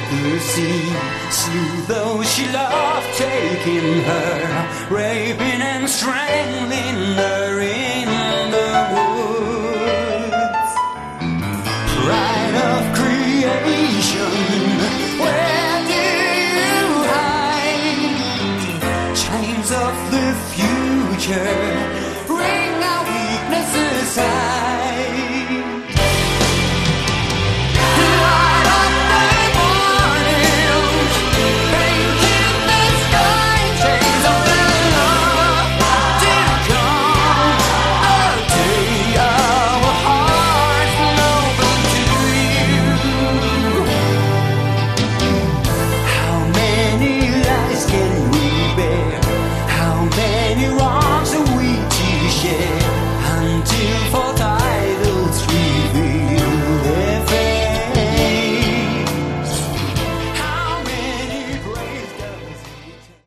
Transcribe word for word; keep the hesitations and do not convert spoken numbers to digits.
Lucy slew those she loved, taking her, raping and strangling her in the woods. Pride of